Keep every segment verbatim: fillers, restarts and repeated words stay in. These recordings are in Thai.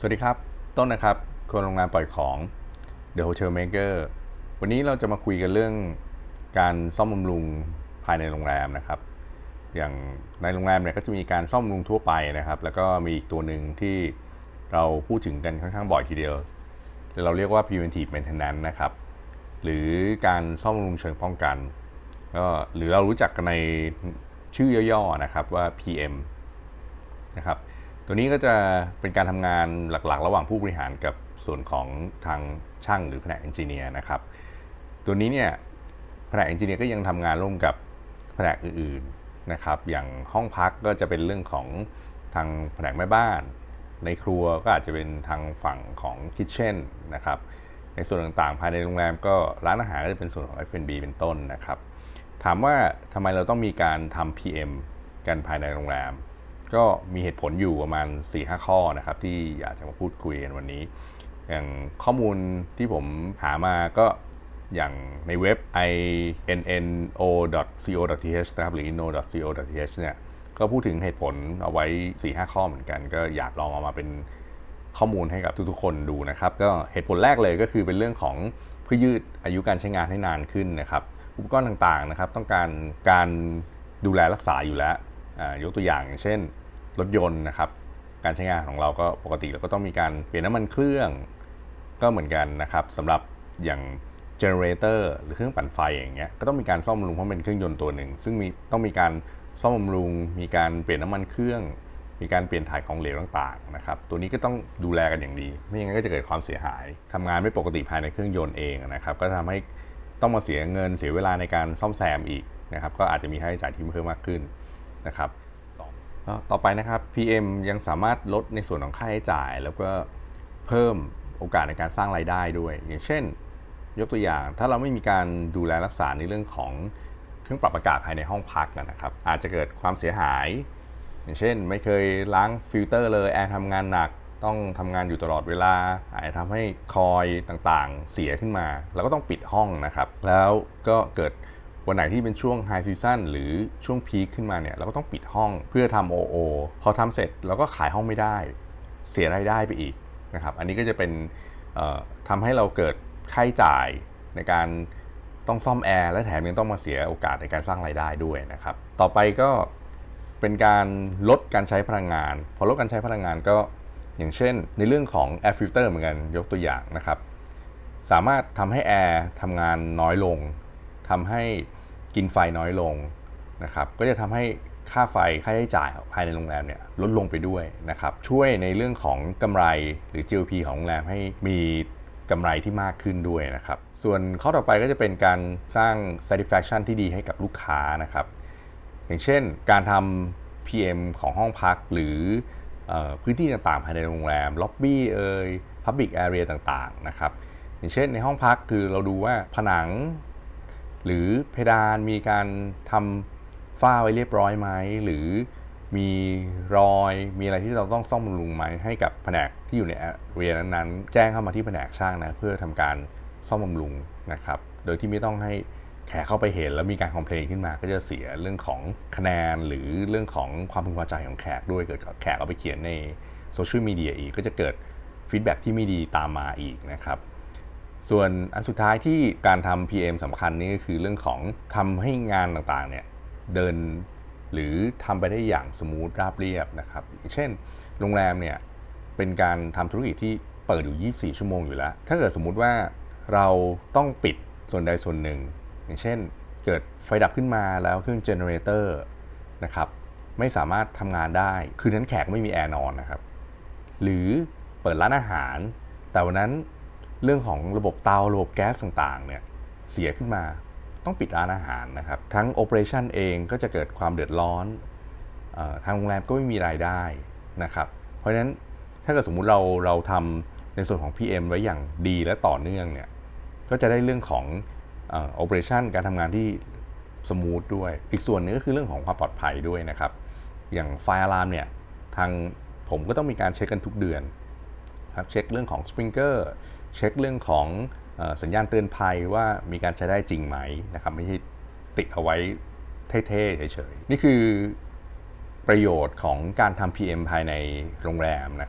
สวัสดีครับต้นนะครับคนโรงงานปล่อยของ The Hotel Maker วันนี้เราจะมาคุยกันเรื่องการซ่อมบำรุงภายในโรงแรมนะครับอย่างในโรงแรมเนี่ยก็จะมีการซ่อมบำรุงทั่วไปนะครับแล้วก็มีอีกตัวหนึ่งที่เราพูดถึงกันค่อนข้างบ่อยทีเดียวเราเรียกว่า preventive maintenance นะครับหรือการซ่อมบำรุงเชิงป้องกันก็หรือเรารู้จักกันในชื่อย่อๆนะครับว่า พี เอ็ม นะครับตัวนี้ก็จะเป็นการทำงานหลักๆระหว่างผู้บริหารกับส่วนของทางช่างหรือแผนกเอนจิเนียร์นะครับตัวนี้เนี่ยแผนกเอนจิเนียร์ก็ยังทำงานร่วมกับแผนกอื่นๆนะครับอย่างห้องพักก็จะเป็นเรื่องของทางแผนกแม่บ้านในครัวก็อาจจะเป็นทางฝั่งของคิทเช่นนะครับในส่วนต่างๆภายในโรงแรมก็ร้านอาหารก็จะเป็นส่วนของ เอฟ แอนด์ บี เป็นต้นนะครับถามว่าทำไมเราต้องมีการทำ พี เอ็ม กันภายในโรงแรมก็มีเหตุผลอยู่ประมาณ สี่ห้า ข้อนะครับที่อยากจะมาพูดคุยกันวันนี้อย่างข้อมูลที่ผมหามาก็อย่างในเว็บ ไอ เอ็น เอ็น โอ ดอท ซี โอ ดอท ที เอช นะครับหรือ อินโน ดอท ซี โอ ดอท ที เอช เนี่ยก็พูดถึงเหตุผลเอาไว้ สี่ห้า ข้อเหมือนกันก็อยากลองเอามาเป็นข้อมูลให้กับทุกๆคนดูนะครับก็เหตุผลแรกเลยก็คือเป็นเรื่องของเพื่อยืดอายุการใช้งานให้นานขึ้นนะครับอุปกรณ์ต่างๆนะครับต้องการการดูแลรักษาอยู่แล้วยกตัวอย่างอย่างเช่นรถยนต์นะครับการใช้งานของเราก็ปกติเราก็ต้องมีการเปลี่ยนน้ำมันเครื่องก็เหมือนกันนะครับสำหรับอย่างเจเนเรเตอร์หรือเครื่องปั่นไฟอย่างเงี้ยก็ต้องมีการซ่อมบำรุงเพราะเป็นเครื่องยนต์ตัวหนึ่งซึ่งมีต้องมีการซ่อมบำรุงมีการเปลี่ยนน้ำมันเครื่องมีการเปลี่ยนถ่ายของเหลวต่างๆนะครับตัวนี้ก็ต้องดูแลกันอย่างดีไม่อย่างนั้นก็จะเกิดความเสียหายทำงานไม่ปกติภายในเครื่องยนต์เองนะครับก็ทำให้ต้องมาเสียเงินเสียเวลาในการซ่อมแซมอีกนะครับก็อาจจะมีค่าใช้จ่ายที่เพิ่มมากขึ้นนะครับต่อไปนะครับ พี เอ็ม ยังสามารถลดในส่วนของค่าใช้จ่ายแล้วก็เพิ่มโอกาสในการสร้างรายได้ด้วยอย่างเช่นยกตัวอย่างถ้าเราไม่มีการดูแลรักษาในเรื่องของเครื่องปรับอากาศภายในห้องพักนะครับอาจจะเกิดความเสียหายอย่างเช่นไม่เคยล้างฟิลเตอร์เลยแอร์ทำงานหนักต้องทำงานอยู่ตลอดเวลาอาจจะทำให้คอยต่างๆเสียขึ้นมาเราก็ต้องปิดห้องนะครับแล้วก็เกิดวันไหนที่เป็นช่วงไฮซีซั่นหรือช่วงพีคขึ้นมาเนี่ยเราก็ต้องปิดห้องเพื่อทำ โอ โอ พอทำเสร็จเราก็ขายห้องไม่ได้เสียรายได้ไปอีกนะครับอันนี้ก็จะเป็นทำให้เราเกิดค่าใช้จ่ายในการต้องซ่อมแอร์และแถมยังต้องมาเสียโอกาสในการสร้างรายได้ด้วยนะครับต่อไปก็เป็นการลดการใช้พลังงานพอลดการใช้พลังงานก็อย่างเช่นในเรื่องของ Air Filter เหมือนกันยกตัวอย่างนะครับสามารถทำให้แอร์ทำงานน้อยลงทำให้กินไฟน้อยลงนะครับก็จะทำให้ค่าไฟค่าใช้จ่ายภายในโรงแรมเนี่ยลดลงไปด้วยนะครับช่วยในเรื่องของกำไรหรือ จี โอ พี ของโรงแรมให้มีกำไรที่มากขึ้นด้วยนะครับส่วนข้อต่อไปก็จะเป็นการสร้าง satisfaction ที่ดีให้กับลูกค้านะครับอย่างเช่นการทำ พี เอ็ม ของห้องพักหรือพื้นที่ต่างๆภายในโรงแรมล็อบบี้เอ่ย public area ต่างๆนะครับอย่างเช่นในห้องพักคือเราดูว่าผนังหรือเพดานมีการทำฝ้าไว้เรียบร้อยไหมหรือมีรอยมีอะไรที่เราต้องซ่อมบำรุงไหมให้กับแผนกที่อยู่ในเรียนนั้นๆแจ้งเข้ามาที่แผนกช่างนะเพื่อทำการซ่อมบำรุงนะครับโดยที่ไม่ต้องให้แขกเข้าไปเห็นแล้วมีการคอมเพลนขึ้นมาก็จะเสียเรื่องของคะแนนหรือเรื่องของความพึงพอใจของแขกด้วยเกิดแขกเอาไปเขียนในโซเชียลมีเดียอีกก็จะเกิดฟีดแบ็กที่ไม่ดีตามมาอีกนะครับส่วนอันสุดท้ายที่การทำ พี เอ็ม สำคัญนี่ก็คือเรื่องของทำให้งานต่างๆเนี่ยเดินหรือทำไปได้อย่างสมูทราบเรียบนะครับเช่นโรงแรมเนี่ยเป็นการทำธุรกิจที่เปิดอยู่ยี่สิบสี่ชั่วโมงอยู่แล้วถ้าเกิดสมมุติว่าเราต้องปิดส่วนใดส่วนหนึ่งอย่างเช่นเกิดไฟดับขึ้นมาแล้วเครื่องเจเนเรเตอร์นะครับไม่สามารถทำงานได้คืนนั้นแขกไม่มีแอร์นอนนะครับหรือเปิดร้านอาหารแต่วันนั้นเรื่องของระบบเตาระบบแก๊สต่างๆเนี่ยเสียขึ้นมาต้องปิดร้านอาหารนะครับทั้งโอเปอเรชั่นเองก็จะเกิดความเดือดร้อนเอ่อทางโรงแรมก็ไม่มีรายได้นะครับเพราะฉะนั้นถ้าเกิดสมมุติเราเราทำในส่วนของ พี เอ็ม ไว้อย่างดีและต่อเนื่องเนี่ยก็จะได้เรื่องของเอ่อโอเปอเรชั่นการทำงานที่สมูทด้วยอีกส่วนนึงก็คือเรื่องของความปลอดภัยด้วยนะครับอย่างไฟอะลามเนี่ยทางผมก็ต้องมีการเช็คกันทุกเดือนครับเช็คเรื่องของสปริงเกอร์เช็คเรื่องของสัญญาณเตือนภัยว่ามีการใช้ได้จริงไหมนะครับไม่ใช่ติดเอาไว้เท่ๆเฉยๆนี่คือประโยชน์ของการทำ พี เอ็ม ภายในโรงแรมนะครับ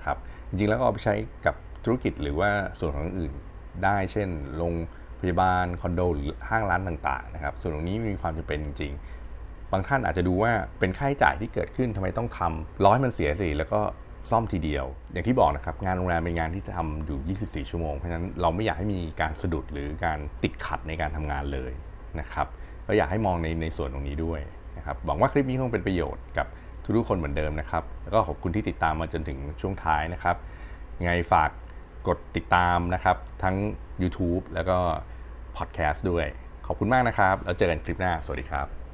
จริงๆแล้วก็เอาไปใช้กับธุรกิจหรือว่าส่วนของอื่นได้เช่นโรงพยาบาลคอนโดหรือห้างร้านต่างๆนะครับส่วนตรงนี้มีความจำเป็นจริงๆบางท่านอาจจะดูว่าเป็นค่าใช้จ่ายที่เกิดขึ้นทำไมต้องทำร้อยมันเสียสิแล้วก็ซ่อมทีเดียวอย่างที่บอกนะครับงานโรงแรมเป็นงานที่ทำอยู่ยี่สิบสี่ชั่วโมงเพราะฉะนั้นเราไม่อยากให้มีการสะดุดหรือการติดขัดในการทำงานเลยนะครับก็อยากให้มองในในส่วนตรงนี้ด้วยนะครับหวังว่าคลิปนี้คงเป็นประโยชน์กับทุกๆคนเหมือนเดิมนะครับแล้วก็ขอบคุณที่ติดตามมาจนถึงช่วงท้ายนะครับไงฝากกดติดตามนะครับทั้ง YouTube แล้วก็พอดแคสต์ด้วยขอบคุณมากนะครับแล้วเจอกันคลิปหน้าสวัสดีครับ